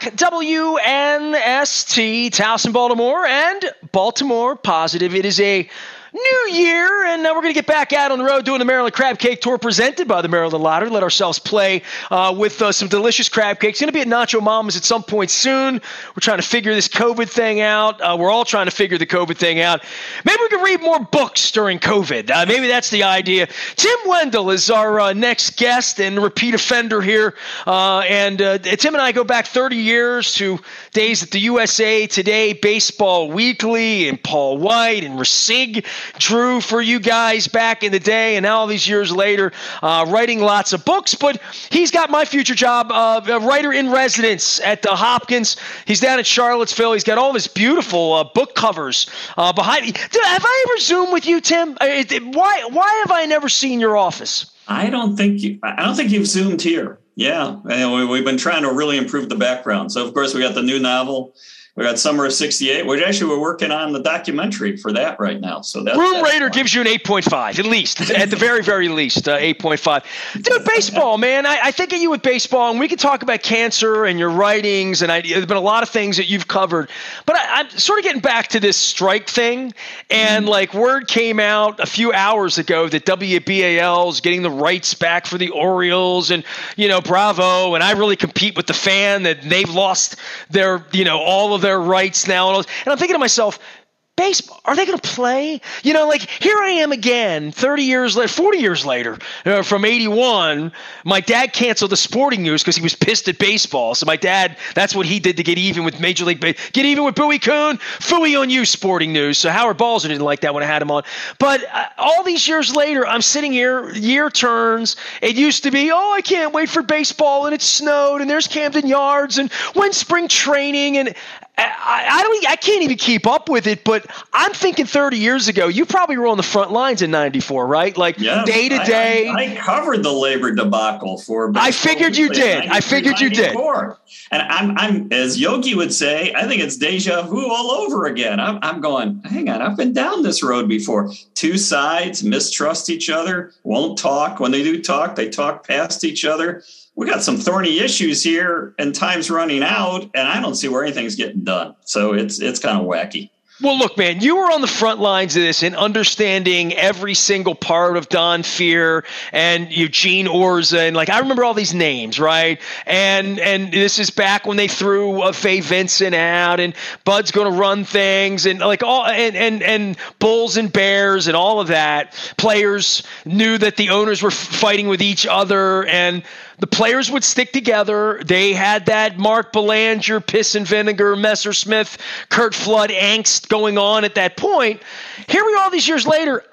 WNST, Towson, Baltimore, and Baltimore Positive. It is a new year, and we're going to get back out on the road doing the Maryland Crab Cake Tour presented by the Maryland Lottery. Let ourselves play with some delicious crab cakes. Going to be at Nacho Mama's at some point soon. We're trying to figure this COVID thing out. We're all trying to figure the COVID thing out. Maybe we can read more books during COVID. Maybe that's the idea. Tim Wendell is our next guest and repeat offender here. And Tim and I go back 30 years to days at the USA Today, Baseball Weekly, and Paul White and Rasig drew for you guys back in the day, and now all these years later, writing lots of books. But he's got my future job of a writer in residence at the Hopkins. He's down at Charlottesville. He's got all this beautiful book covers behind me. Have I ever Zoomed with you, Tim? Why have I never seen your office? I don't think you've Zoomed here. Yeah, we've been trying to really improve the background. So of course we got the new novel. We got Summer of '68, which actually we're working on the documentary for that right now. So Room Raider gives you an 8.5, at least, at the very, very least, 8.5. Dude, baseball, man. I think of you with baseball, and we can talk about cancer and your writings, and there's been a lot of things that you've covered. But I'm sort of getting back to this strike thing, and word came out a few hours ago that WBAL is getting the rights back for the Orioles, and bravo. And I really compete with the fan that they've lost their all of their rights now. And I'm thinking to myself, baseball, are they going to play? Here I am again, 30 years later, 40 years later, from 81. My dad canceled the Sporting News because he was pissed at baseball. So my dad, that's what he did to get even with Major League Baseball. Get even with Bowie Kuhn. Phooey on you, Sporting News. So Howard Balzer didn't like that when I had him on. But all these years later, I'm sitting here, year turns. It used to be, I can't wait for baseball, and it snowed, and there's Camden Yards, and when's spring training, and I can't even keep up with it, but I'm thinking 30 years ago, you probably were on the front lines in '94, right? Day to day. I covered the labor debacle for. I figured you did. And I'm, as Yogi would say, I think it's deja vu all over again. I'm going, hang on, I've been down this road before. Two sides mistrust each other, won't talk. When they do talk, they talk past each other. We got some thorny issues here, and time's running out, and I don't see where anything's getting done. So it's kind of wacky. Well, look, man, you were on the front lines of this and understanding every single part of Don Fehr and Eugene Orza. And I remember all these names, right? And this is back when they threw Fay Vincent out, and Bud's going to run things, and and Bulls and Bears and all of that. Players knew that the owners were fighting with each other, and the players would stick together. They had that Mark Belanger, piss and vinegar, Messersmith, Kurt Flood angst going on at that point. Here we are all these years later.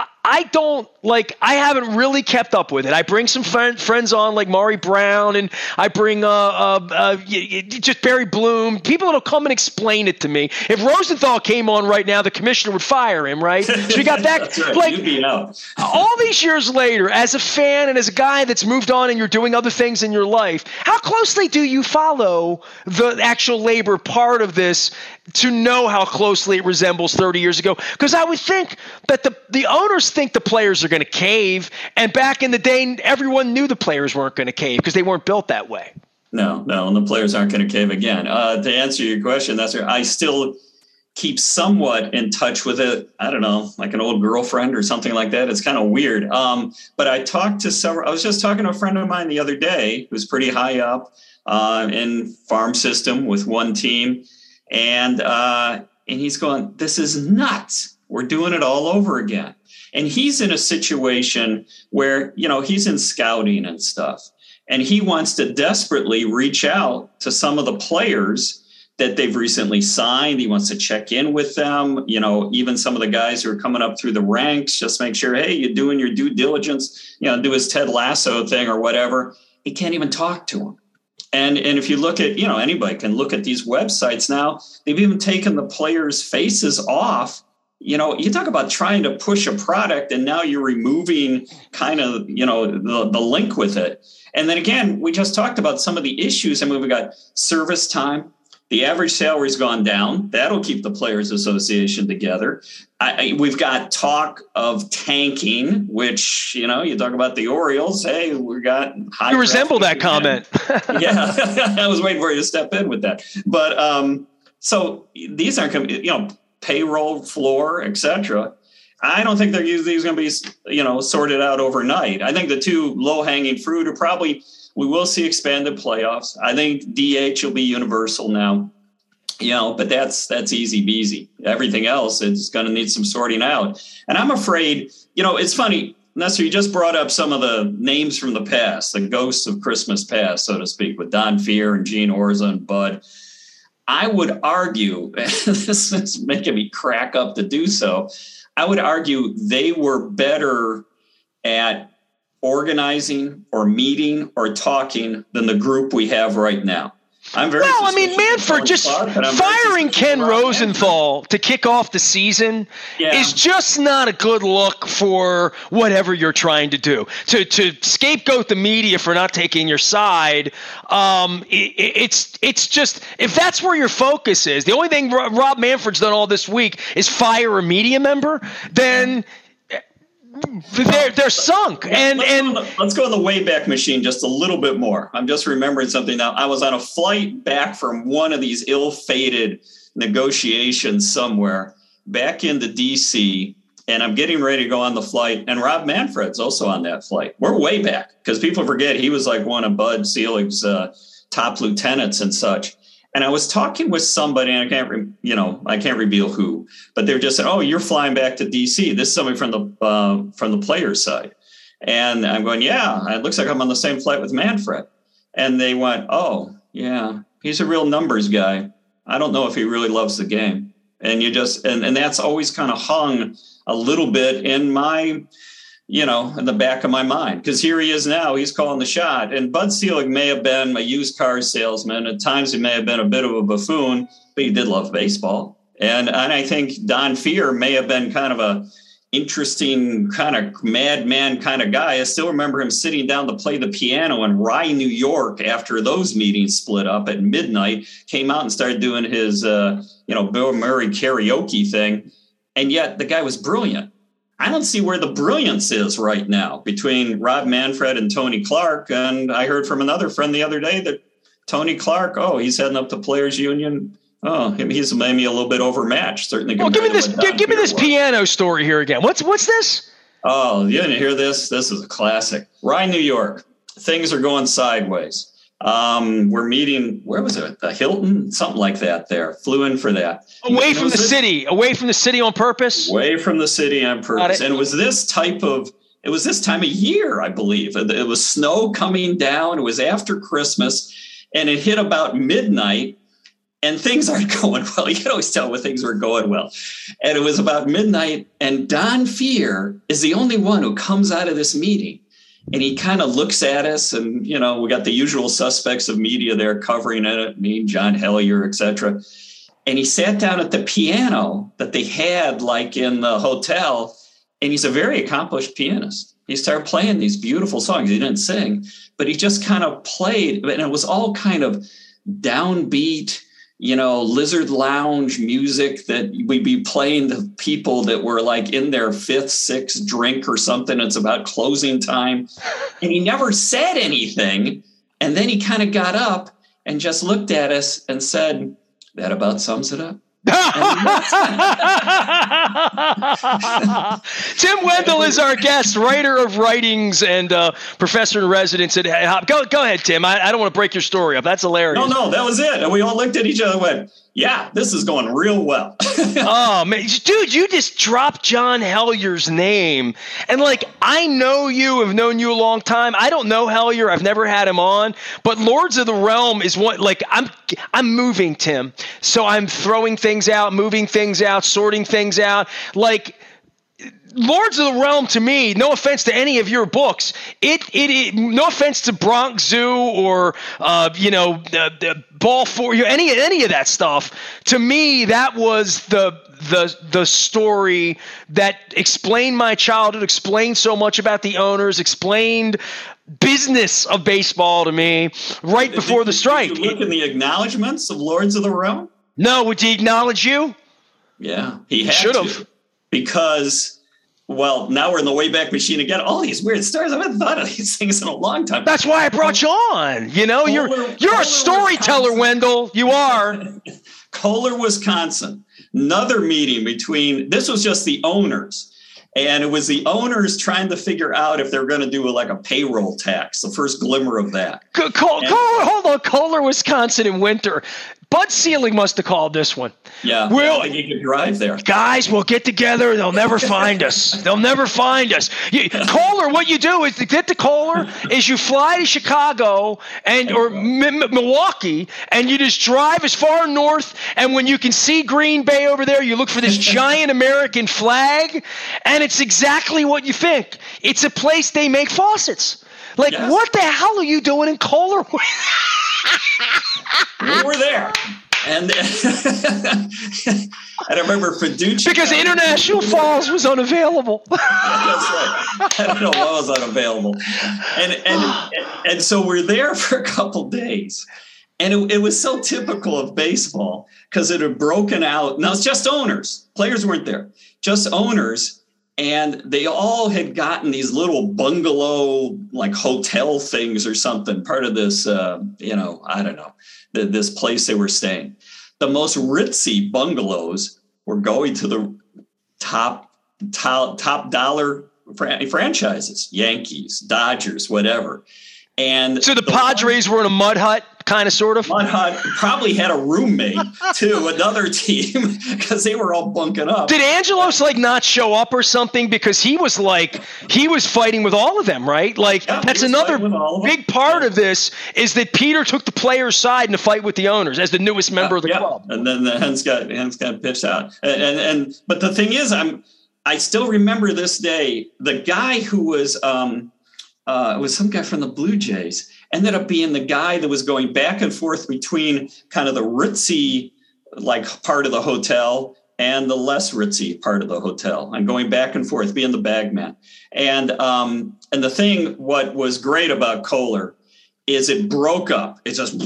I haven't really kept up with it. I bring some friends on like Maury Brown, and I bring just Barry Bloom, people that'll come and explain it to me. If Rosenthal came on right now, the commissioner would fire him, right? So we got that. Right. All these years later, as a fan and as a guy that's moved on and you're doing other things in your life, how closely do you follow the actual labor part of this to know how closely it resembles 30 years ago? Because I would think that the owners think the players are going to cave, and back in the day, everyone knew the players weren't going to cave because they weren't built that way. No, and the players aren't going to cave again. To answer your question, I still keep somewhat in touch with it. I don't know, like an old girlfriend or something like that. It's kind of weird. But I was just talking to a friend of mine the other day who's pretty high up in farm system with one team. And he's going, this is nuts. We're doing it all over again. And he's in a situation where, he's in scouting and stuff. And he wants to desperately reach out to some of the players that they've recently signed. He wants to check in with them, even some of the guys who are coming up through the ranks, just make sure, hey, you're doing your due diligence, do his Ted Lasso thing or whatever. He can't even talk to him. And if you look at, anybody can look at these websites now, they've even taken the players' faces off. You talk about trying to push a product, and now you're removing kind of, the link with it. And then again, we just talked about some of the issues. I mean, we got service time. The average salary's gone down. That'll keep the Players Association together. We've got talk of tanking, which, you talk about the Orioles. Hey, we got high. You resemble that comment. Yeah, I was waiting for you to step in with that. But so these aren't, payroll floor, et cetera. I don't think these are going to be, sorted out overnight. I think the two low-hanging fruit are probably we will see expanded playoffs. I think DH will be universal now, but that's easy peasy. Everything else is going to need some sorting out. And I'm afraid, it's funny, Nestor, you just brought up some of the names from the past, the ghosts of Christmas past, so to speak, with Don Fehr and Gene Orza and Bud. I would argue, this is making me crack up to do so, I would argue they were better at organizing or meeting or talking than the group we have right now. Manfred just firing Ken Rosenthal to kick off the season is just not a good look for whatever you're trying to do. To scapegoat the media for not taking your side, it's just, if that's where your focus is, the only thing Rob Manfred's done all this week is fire a media member, then they're sunk. Let's go in the Wayback Machine just a little bit more. I'm just remembering something now. I was on a flight back from one of these ill-fated negotiations somewhere back into DC, and I'm getting ready to go on the flight, and Rob Manfred's also on that flight. We're way back because people forget he was like one of Bud Selig's top lieutenants and such. And I was talking with somebody, and I can't reveal who, but they're just saying, "Oh, you're flying back to DC." This is somebody from the players' side, and I'm going, "Yeah, it looks like I'm on the same flight with Manfred." And they went, "Oh, yeah, he's a real numbers guy. I don't know if he really loves the game." And and that's always kind of hung a little bit in my, in the back of my mind, because here he is now, he's calling the shot. And Bud Selig may have been a used car salesman. At times he may have been a bit of a buffoon, but he did love baseball. And I think Don Fehr may have been kind of a interesting kind of madman kind of guy. I still remember him sitting down to play the piano in Rye, New York, after those meetings split up at midnight, came out and started doing his, Bill Murray karaoke thing. And yet the guy was brilliant. I don't see where the brilliance is right now between Rob Manfred and Tony Clark. And I heard from another friend the other day that Tony Clark, he's heading up to Players Union. Oh, he's maybe a little bit overmatched. Certainly. Give me this piano story here again. What's this? Oh, you didn't hear this? This is a classic. Rye, New York. Things are going sideways. We're meeting, where was it? The Hilton, something like that there. Flew in for that. Away from the city on purpose? Away from the city on purpose. And it was this time of year, I believe. It was snow coming down. It was after Christmas, and it hit about midnight, and things aren't going well. You can always tell when things were going well. And it was about midnight, and Don Fehr is the only one who comes out of this meeting. And he kind of looks at us, and, we got the usual suspects of media there covering it, me, John Hellier, et cetera. And he sat down at the piano that they had like in the hotel, and he's a very accomplished pianist. He started playing these beautiful songs. He didn't sing, but he just kind of played, and it was all kind of downbeat, Lizard Lounge music that we'd be playing to people that were like in their fifth, sixth drink or something. It's about closing time. And he never said anything. And then he kind of got up and just looked at us and said, "That about sums it up." Tim Wendell is our guest, writer of writings and professor in residence at Hop. Go ahead, Tim. I don't want to break your story up. That's hilarious. No, that was it. And we all looked at each other and went, "Yeah, this is going real well." Oh, man. Dude, you just dropped John Hellier's name. And, I know you, have known you a long time. I don't know Hellier. I've never had him on. But Lords of the Realm is what, I'm moving, Tim. So I'm throwing things out, moving things out, sorting things out. Lords of the Realm, to me, no offense to any of your books, no offense to Bronx Zoo or Ball 4, any of that stuff. To me, that was the story that explained my childhood, explained so much about the owners, explained business of baseball to me right before the strike. Did you look in the acknowledgments of Lords of the Realm? No, would he acknowledge you? Yeah, he should have. Because, well, now we're in the Wayback Machine again. All these weird stories. I haven't thought of these things in a long time. That's why I brought you on. You know, you're a storyteller, Wendell. You are. Kohler, Wisconsin. Another meeting between, this was just the owners. And it was the owners trying to figure out if they're going to do a payroll tax, the first glimmer of that. Hold on. Kohler, Wisconsin in winter. Bud Selig must have called this one. Yeah, I don't think he could drive there. Guys, we'll get together. They'll never find us. They'll never find us. Kohler, what you do is to get to Kohler is you fly to Chicago or Milwaukee, and you just drive as far north. And when you can see Green Bay over there, you look for this giant American flag, and it's exactly what you think. It's a place they make faucets. What the hell are you doing in Kohler? We were there. And I remember Fiducia. Because International Falls was unavailable. That's right. I don't know what was unavailable. And so we're there for a couple days. And it was so typical of baseball because it had broken out. Now, it's just owners. Players weren't there. Just owners. And they all had gotten these little bungalow, hotel things or something, part of this, I don't know, this place they were staying. The most ritzy bungalows were going to the top dollar franchises, Yankees, Dodgers, whatever. And so the Padres were in a mud hut, kind of, sort of? Mud hut, probably had a roommate, too, another team, because they were all bunking up. Did Angelos, not show up or something? Because he was fighting with all of them, right? That's another big part of this is that Peter took the players' side in the fight with the owners as the newest member of the club. And then the Hens got pitched out. But the thing is, I still remember this day, the guy who was it was some guy from the Blue Jays, ended up being the guy that was going back and forth between kind of the ritzy part of the hotel and the less ritzy part of the hotel, and going back and forth, being the bag man. And the thing, what was great about Kohler is it broke up. It just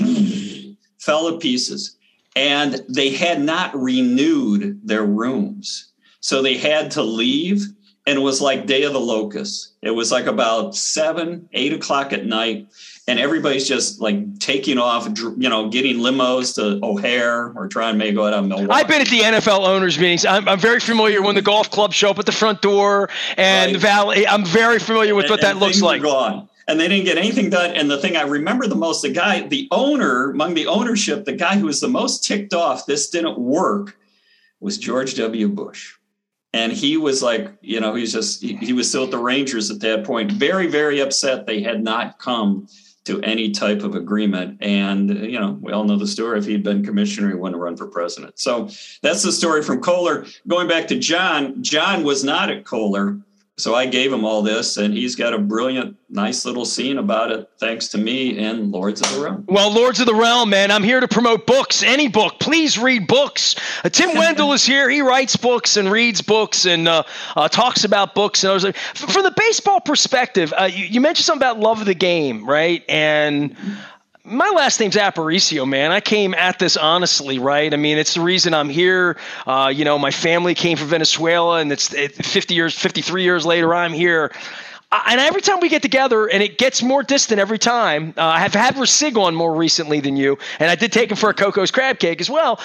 fell to pieces. And they had not renewed their rooms. So they had to leave. And it was like Day of the Locusts. It was about 7, 8 o'clock at night. And everybody's just taking off, getting limos to O'Hare or trying to make it out of Milwaukee. I've been at the NFL owners meetings. I'm very familiar when the golf clubs show up at the front door and the Valley. I'm very familiar with what that looks like. Gone. And they didn't get anything done. And the thing I remember the most, the owner, among the ownership, the guy who was the most ticked off this didn't work was George W. Bush. And he was he was still at the Rangers at that point, very, very upset they had not come to any type of agreement. And, we all know the story. If he'd been commissioner, he wouldn't run for president. So that's the story from Kohler. Going back to John was not at Kohler. So I gave him all this, and he's got a brilliant, nice little scene about it, thanks to me and Lords of the Realm. Well, Lords of the Realm, man, I'm here to promote books, any book. Please read books. Tim Wendell is here. He writes books and reads books and talks about books. And from the baseball perspective, you mentioned something about love of the game, right? And my last name's Aparicio, man. I came at this honestly, right? I mean, it's the reason I'm here. My family came from Venezuela, and it's 53 years later, I'm here. And every time we get together, and it gets more distant every time, I have had Rasig on more recently than you, and I did take him for a Coco's crab cake as well.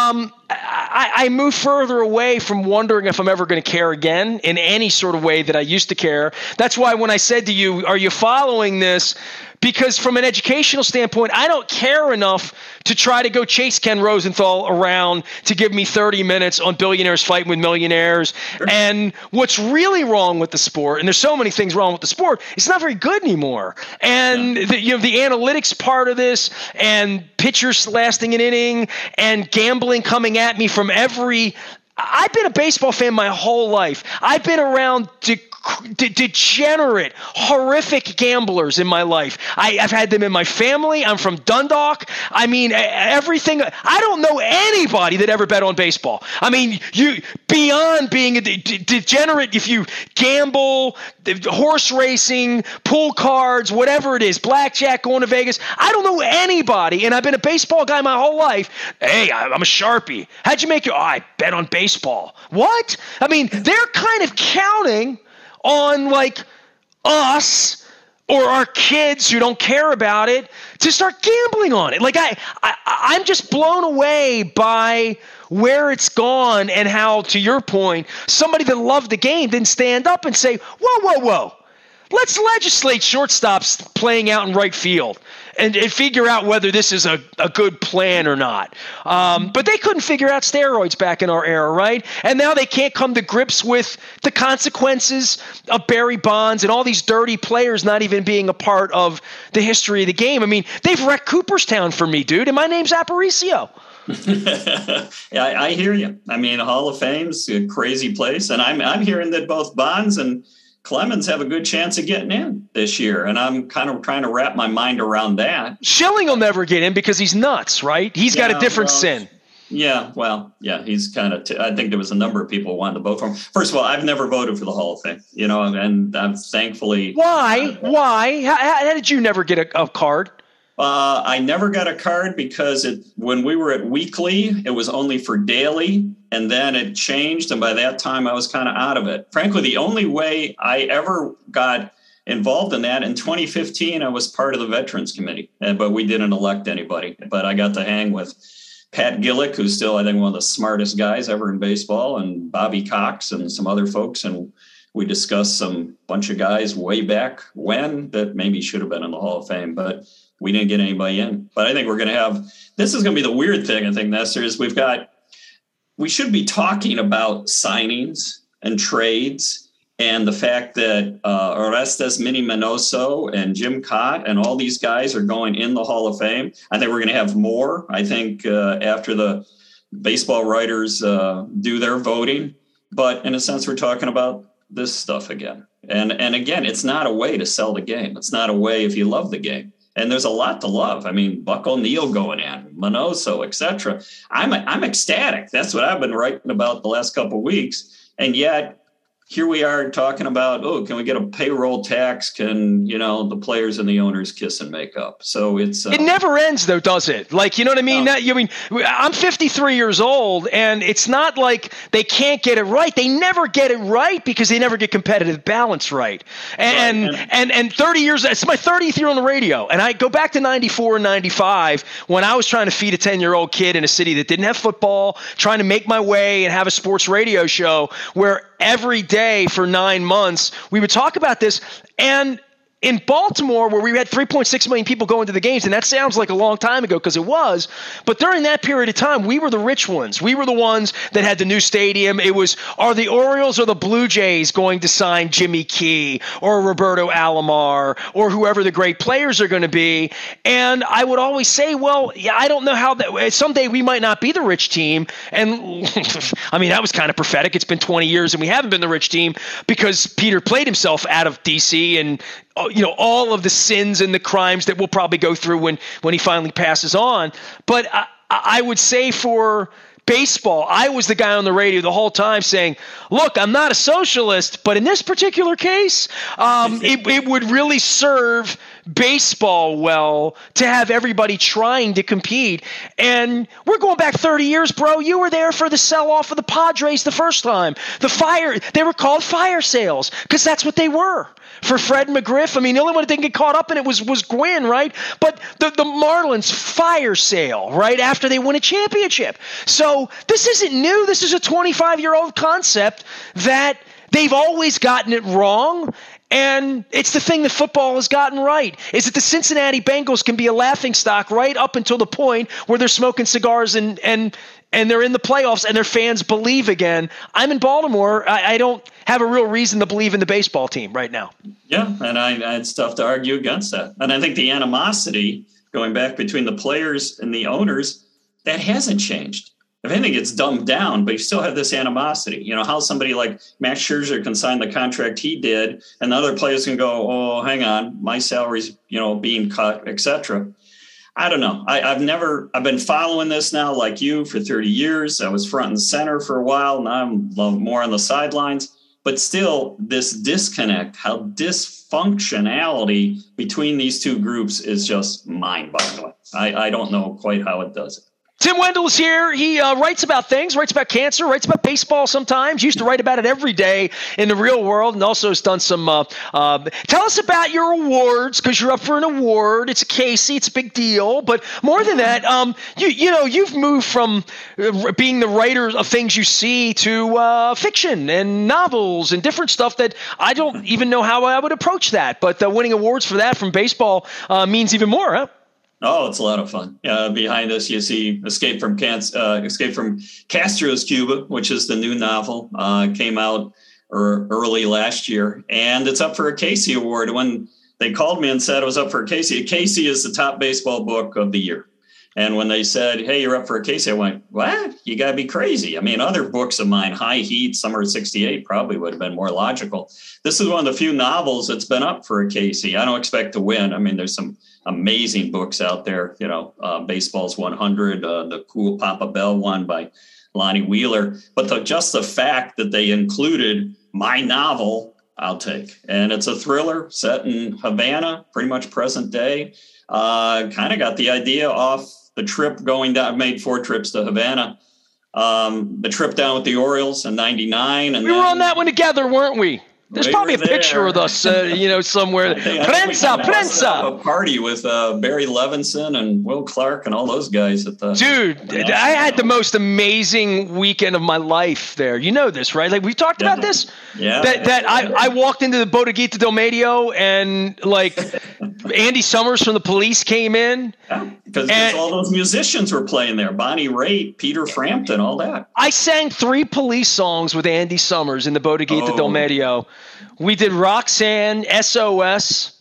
I move further away from wondering if I'm ever going to care again in any sort of way that I used to care. That's why when I said to you, are you following this? Because from an educational standpoint, I don't care enough to try to go chase Ken Rosenthal around to give me 30 minutes on Billionaires Fighting with Millionaires. Sure. And what's really wrong with the sport, and there's so many things wrong with the sport, it's not very good anymore. And the analytics part of this, and pitchers lasting an inning, and gambling coming at me from every – I've been a baseball fan my whole life. I've been around degenerate, horrific gamblers in my life. I've had them in my family. I'm from Dundalk. I mean, everything. I don't know anybody that ever bet on baseball. I mean, you beyond being a degenerate, if you gamble, horse racing, pool cards, whatever it is, blackjack, going to Vegas. I don't know anybody, and I've been a baseball guy my whole life. Hey, I'm a Sharpie. How'd you make it? Oh, I bet on baseball. What? I mean, they're kind of counting on like us or our kids who don't care about it to start gambling on it. Like I'm just blown away by where it's gone and how, to your point, somebody that loved the game didn't stand up and say, whoa. Let's legislate shortstops playing out in right field and figure out whether this is a good plan or not. But they couldn't figure out steroids back in our era, right? And now they can't come to grips with the consequences of Barry Bonds and all these dirty players not even being a part of the history of the game. I mean, they've wrecked Cooperstown for me, dude, and my name's Aparicio. Yeah, I hear you. I mean, Hall of Fame's a crazy place, and I'm hearing that both Bonds and Clemens have a good chance of getting in this year, and I'm kind of trying to wrap my mind around that. Schilling will never get in because he's nuts, right? He's got a different sin. Yeah, well, yeah, he's kind of. I think there was a number of people who wanted to vote for him. First of all, I've never voted for the Hall of Fame, and I'm thankfully. Why? How did you never get a card? I never got a card because when we were at weekly, it was only for daily, and then it changed. And by that time, I was kind of out of it. Frankly, the only way I ever got involved in that in 2015, I was part of the Veterans Committee, but we didn't elect anybody. But I got to hang with Pat Gillick, who's still, I think, one of the smartest guys ever in baseball, and Bobby Cox and some other folks. And we discussed some bunch of guys way back when that maybe should have been in the Hall of Fame, but we didn't get anybody in. But I think we're going to have, this is going to be the weird thing, I think, Nestor, is we should be talking about signings and trades and the fact that Orestes Mini Minoso and Jim Cott and all these guys are going in the Hall of Fame. I think we're going to have more, I think, after the baseball writers do their voting. But in a sense, we're talking about this stuff again. And again, it's not a way to sell the game. It's not a way if you love the game. And there's a lot to love. I mean, Buck O'Neil going in, Minoso, etc. I'm ecstatic. That's what I've been writing about the last couple of weeks. And yet, here we are talking about, can we get a payroll tax? Can, the players and the owners kiss and make up? So it's it never ends, though, does it? Like, you know what I mean? No. I'm 53 years old, and it's not like they can't get it right. They never get it right because they never get competitive balance right. And 30 years, it's my 30th year on the radio. And I go back to 94 and 95 when I was trying to feed a 10-year-old kid in a city that didn't have football, trying to make my way and have a sports radio show where every day for 9 months, we would talk about this. And in Baltimore, where we had 3.6 million people going to the games, and that sounds like a long time ago because it was, but during that period of time, we were the rich ones. We were the ones that had the new stadium. It was, are the Orioles or the Blue Jays going to sign Jimmy Key or Roberto Alomar or whoever the great players are going to be? And I would always say, well, yeah, I don't know how that – someday we might not be the rich team. And, I mean, that was kind of prophetic. It's been 20 years, and we haven't been the rich team because Peter played himself out of D.C. and – all of the sins and the crimes that we'll probably go through when he finally passes on. But I would say for baseball, I was the guy on the radio the whole time saying, look, I'm not a socialist, but in this particular case, it would really serve baseball well to have everybody trying to compete. And we're going back 30 years, bro. You were there for the sell-off of the Padres the first time. They were called fire sales because that's what they were. For Fred McGriff, I mean, the only one that didn't get caught up in it was Gwynn, right? But the Marlins fire sale, right, after they win a championship. So this isn't new. This is a 25-year-old concept that they've always gotten it wrong. And it's the thing that football has gotten right, is that the Cincinnati Bengals can be a laughingstock right up until the point where they're smoking cigars and they're in the playoffs and their fans believe again. I'm in Baltimore. I don't have a real reason to believe in the baseball team right now. Yeah, and it's tough to argue against that. And I think the animosity going back between the players and the owners, that hasn't changed. if anything, it's dumbed down, but you still have this animosity. You know, how somebody like Max Scherzer can sign the contract he did, and the other players can go, oh, hang on, my salary's, being cut, etc. I don't know. I've been following this now like you for 30 years. I was front and center for a while. Now I'm more on the sidelines. But still, this disconnect, how dysfunctionality between these two groups is just mind-boggling. I don't know quite how it does it. Tim Wendell is here. He writes about things, writes about cancer, writes about baseball sometimes. Used to write about it every day in the real world, and also has done some tell us about your awards, because you're up for an award. It's a Casey. It's a big deal. But more than that, you've moved from being the writer of things you see to fiction and novels and different stuff that I don't even know how I would approach that. But winning awards for that from baseball means even more, huh? Oh, it's a lot of fun. Behind us, you see Escape from Castro's Cuba, which is the new novel, came out early last year, and it's up for a Casey Award. When they called me and said it was up for a Casey is the top baseball book of the year. And when they said, hey, you're up for a Casey, I went, what? You got to be crazy. I mean, other books of mine, High Heat, Summer of '68, probably would have been more logical. This is one of the few novels that's been up for a Casey. I don't expect to win. I mean, there's some amazing books out there, Baseball's 100, the cool Papa Bell one by Lonnie Wheeler. But just the fact that they included my novel, I'll take. And it's a thriller set in Havana, pretty much present day. Kind of got the idea off the trip going down. I've made 4 trips to Havana. The trip down with the Orioles in '99. And we were on that one together, weren't we? There's probably a picture of us, somewhere. Prensa. A party with Barry Levinson and Will Clark and all those guys at the. Dude, I had the most amazing weekend of my life there. You know this, right? Like we've talked about this. Yeah. I walked into the Bodeguita del Medio and like Andy Summers from the Police came in. Yeah, because all those musicians were playing there. Bonnie Raitt, Peter Frampton, all that. I sang 3 Police songs with Andy Summers in the Bodeguita del Medio. We did Roxanne, SOS.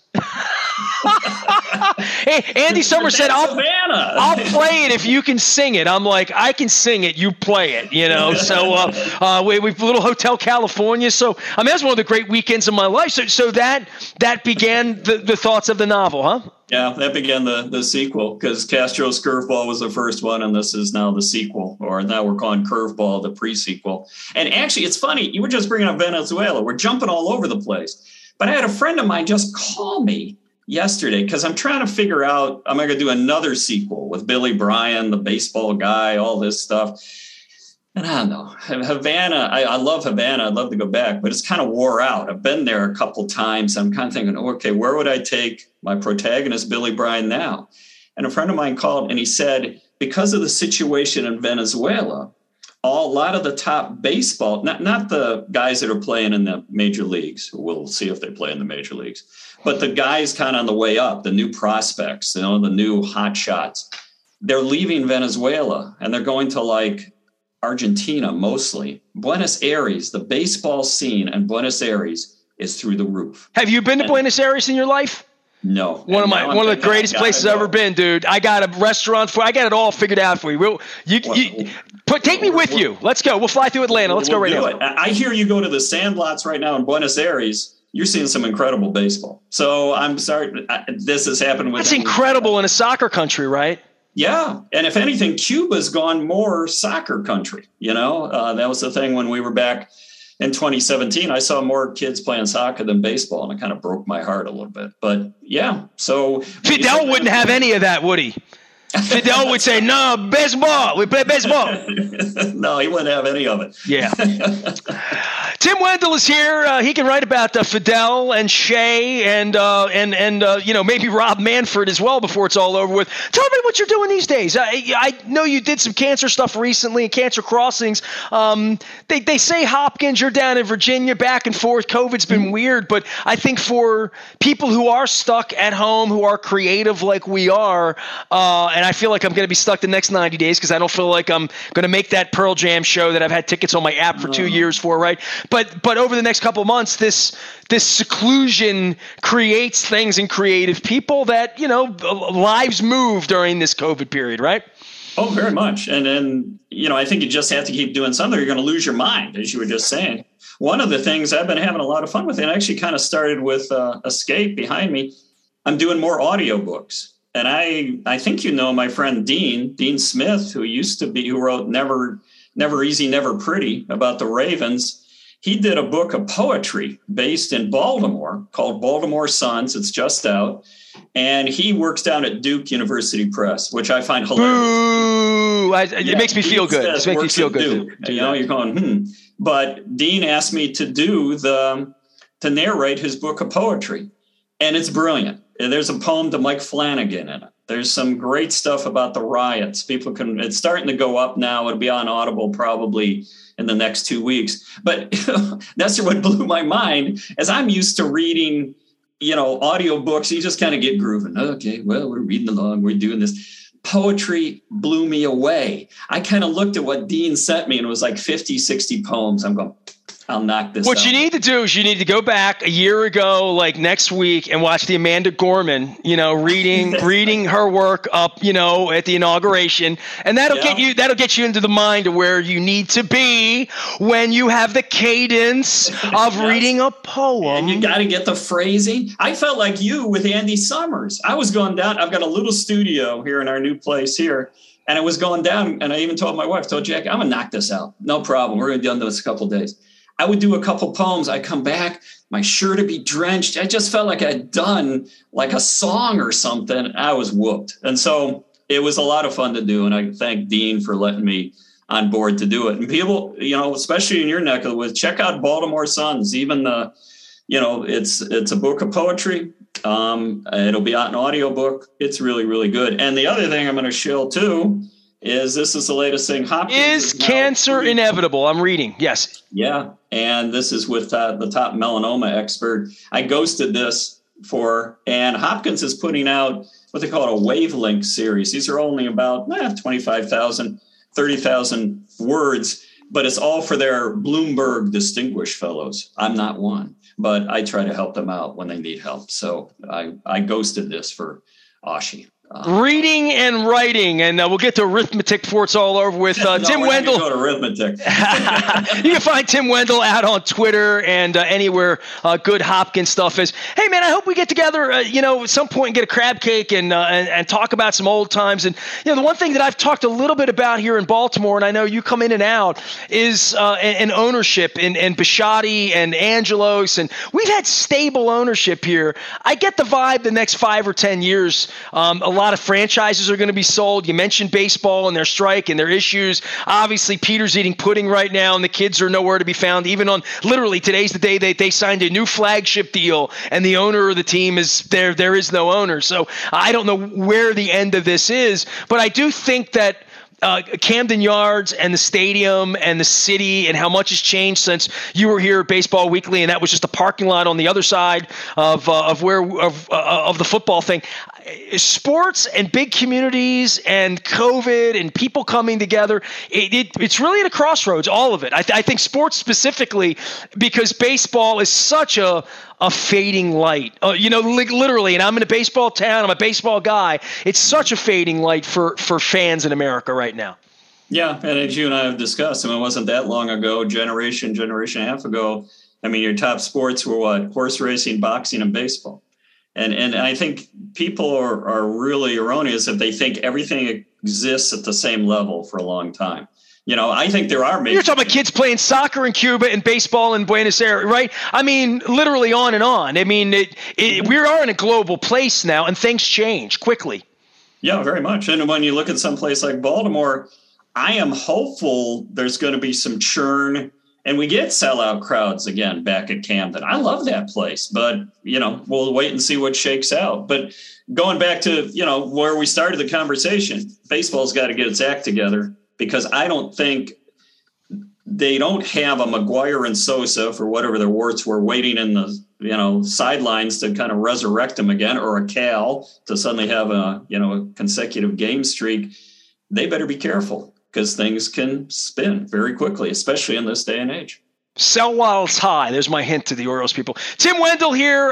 Hey, Andy Summers said, I'll play it if you can sing it. I'm like, I can sing it, you play it, So we've Little Hotel California. So I mean, that's one of the great weekends of my life. So that began the thoughts of the novel, huh? Yeah, that began the sequel, because Castro's Curveball was the first one, and this is now the sequel, or now we're calling Curveball the pre-sequel. And actually, it's funny, you were just bringing up Venezuela. We're jumping all over the place. But I had a friend of mine just call me yesterday, because I'm trying to figure out, am I going to do another sequel with Billy Bryan, the baseball guy, all this stuff? And I don't know. Havana, I love Havana. I'd love to go back, but it's kind of wore out. I've been there a couple times. I'm kind of thinking, okay, where would I take my protagonist, Billy Bryan, now? And a friend of mine called and he said, because of the situation in Venezuela, a lot of the top baseball, not the guys that are playing in the major leagues, we'll see if they play in the major leagues, but the guys kind of on the way up, the new prospects, the new hot shots, they're leaving Venezuela and they're going to like Argentina, mostly. Buenos Aires, the baseball scene in Buenos Aires is through the roof. Have you been to Buenos Aires in your life? No. One of the greatest places I've ever been, dude. I got a restaurant I got it all figured out for you. Take me with you. Let's go. We'll fly through Atlanta. Let's go right now. I hear you go to the sandlots right now in Buenos Aires. You're seeing some incredible baseball. So I'm sorry. This has happened with. That's incredible in a soccer country, right? Yeah. And if anything, Cuba's gone more soccer country. That was the thing when we were back in 2017. I saw more kids playing soccer than baseball, and it kind of broke my heart a little bit. But yeah, so Fidel wouldn't have any of that, would he? Fidel would say, no, baseball. We play baseball. No, he wouldn't have any of it. Yeah. Tim Wendell is here. He can write about Fidel and Shea and maybe Rob Manfred as well before it's all over with. Tell me what you're doing these days. I know you did some cancer stuff recently, Cancer Crossings. They say Hopkins, you're down in Virginia, back and forth. COVID's been weird, but I think for people who are stuck at home, who are creative like we are, and I feel like I'm going to be stuck the next 90 days because I don't feel like I'm going to make that Pearl Jam show that I've had tickets on my app for 2 years for, right? But over the next couple of months, this seclusion creates things in creative people that, lives move during this COVID period, right? Oh, very much. And then, I think you just have to keep doing something. You're going to lose your mind, as you were just saying. One of the things I've been having a lot of fun with, and actually kind of started with Escape behind me, I'm doing more audiobooks. And I think my friend Dean Smith, who wrote Never Easy, Never Pretty about the Ravens. He did a book of poetry based in Baltimore called Baltimore Suns. It's just out. And he works down at Duke University Press, which I find hilarious. Ooh, it makes me feel good. It makes me feel good. You're going, But Dean asked me to narrate his book of poetry. And it's brilliant. There's a poem to Mike Flanagan in it. There's some great stuff about the riots. It's starting to go up now. It'll be on Audible probably in the next 2 weeks. But that's what blew my mind, as I'm used to reading, audiobooks. You just kind of get grooving. Okay, well, we're reading along. We're doing this. Poetry blew me away. I kind of looked at what Dean sent me, and it was like 50, 60 poems. I'm going, I'll knock this out. What you need to do is you need to go back a year ago, like next week, and watch the Amanda Gorman, reading her work up, at the inauguration. And that'll get you into the mind of where you need to be when you have the cadence of reading a poem. And you got to get the phrasing. I felt like you with Andy Summers. I was going down. I've got a little studio here in our new place here. And I was going down, and I even told Jack, I'm going to knock this out. No problem. We're going to be done this a couple of days. I would do a couple poems. I come back, my shirt would be drenched. I just felt like I'd done like a song or something. I was whooped. And so it was a lot of fun to do. And I thank Dean for letting me on board to do it. And people, especially in your neck of the woods, check out Baltimore Suns. Even it's a book of poetry. It'll be out in audiobook. It's really, really good. And the other thing I'm going to shill too is this is the latest thing. Hopkins is cancer inevitable? I'm reading. Yes. Yeah. And this is with the top melanoma expert. I ghosted this and Hopkins is putting out what they call a wavelength series. These are only about 25,000, 30,000 words, but it's all for their Bloomberg Distinguished Fellows. I'm not one, but I try to help them out when they need help. So I ghosted this for Oshie. Reading and writing, and we'll get to arithmetic before it's all over with Tim Wendell. Go to arithmetic. You can find Tim Wendell out on Twitter and anywhere good Hopkins stuff is. Hey man, I hope we get together, at some point and get a crab cake and talk about some old times. And the one thing that I've talked a little bit about here in Baltimore, and I know you come in and out, is an ownership in Bisciotti and Angelos, and we've had stable ownership here. I get the vibe the next 5 or 10 years. A lot of franchises are going to be sold. You mentioned baseball and their strike and their issues. Obviously, Peter's eating pudding right now, and the kids are nowhere to be found. Even on literally today's the day they signed a new flagship deal, and the owner of the team is there. There is no owner. So I don't know where the end of this is, but I do think that Camden Yards and the stadium and the city and how much has changed since you were here at Baseball Weekly, and that was just a parking lot on the other side of the football thing. Sports and big communities and COVID and people coming together, it's really at a crossroads, all of it. I think sports specifically, because baseball is such a fading light, literally, and I'm in a baseball town, I'm a baseball guy. It's such a fading light for fans in America right now. Yeah, and as you and I have discussed, it wasn't that long ago, generation and a half ago, your top sports were what? Horse racing, boxing, and baseball. And I think people are really erroneous if they think everything exists at the same level for a long time. I think there are. You're talking about kids playing soccer in Cuba and baseball in Buenos Aires, right? Literally on and on. We are in a global place now, and things change quickly. Yeah, very much. And when you look at some place like Baltimore, I am hopeful there's going to be some churn and we get sellout crowds again back at Camden. I love that place, but, we'll wait and see what shakes out. But going back to, where we started the conversation, baseball's got to get its act together, because I don't think they don't have a McGuire and Sosa, for whatever their warts were, waiting in the, sidelines to kind of resurrect them again, or a Cal to suddenly have a consecutive game streak. They better be careful, because things can spin very quickly, especially in this day and age. Sell while it's high. There's my hint to the Orioles people. Tim Wendell here.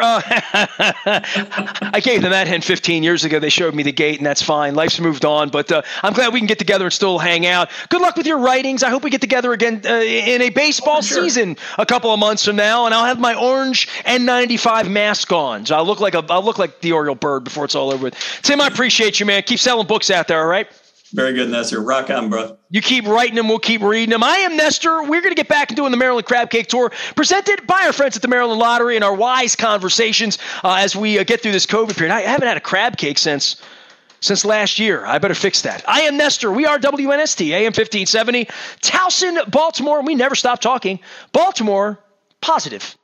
I gave them that hint 15 years ago. They showed me the gate, and that's fine. Life's moved on, but I'm glad we can get together and still hang out. Good luck with your writings. I hope we get together again in a baseball season a couple of months from now, and I'll have my orange N95 mask on. So I'll look like the Oriole bird before it's all over with. Tim, I appreciate you, man. Keep selling books out there, all right? Very good, Nestor. Rock on, bro. You keep writing them, we'll keep reading them. I am Nestor. We're going to get back and doing the Maryland Crab Cake Tour, presented by our friends at the Maryland Lottery and our wise conversations as we get through this COVID period. I haven't had a crab cake since last year. I better fix that. I am Nestor. We are WNST, AM 1570, Towson, Baltimore. We never stop talking. Baltimore, positive.